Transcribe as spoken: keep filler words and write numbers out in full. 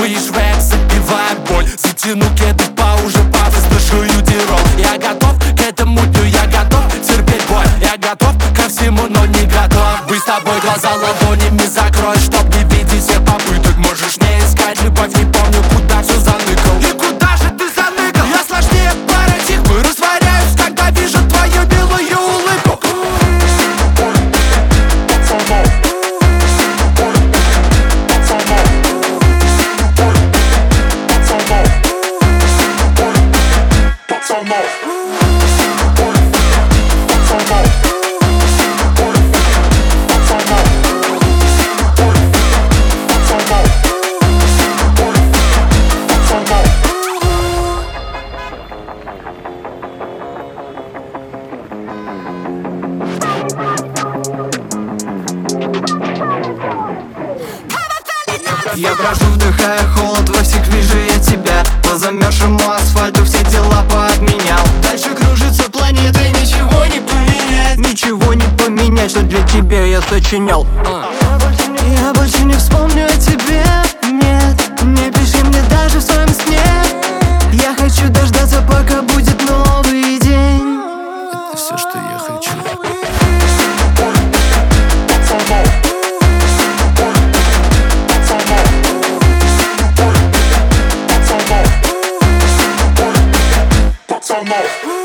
Будешь век, забивая боль. Затяну кеды по уже пафос, дышу дирол. Я готов к этому дню, я готов терпеть боль. Я готов ко всему, но не готов. Быть с тобой глаза ладонями закрой, чтоб не видеть всех попыток. Можешь не искать любовь, не помню, куда все заныкал. И куда же ты заныкал? Я сложнее парадигмы, растворяюсь, когда вижу твою белую улыбку. Я брожу, вдыхая холод, во всех вижу я тебя. По замерзшему асфальту все дела поотменял. Дальше кружится планета и ничего не поменять. Ничего не поменять, что для тебя я сочинял. Я больше не вспомню о тебе, нет. Не пиши мне даже в своем сне. Я хочу дождаться, пока будет новый день. Это все, что я хочу. Some more.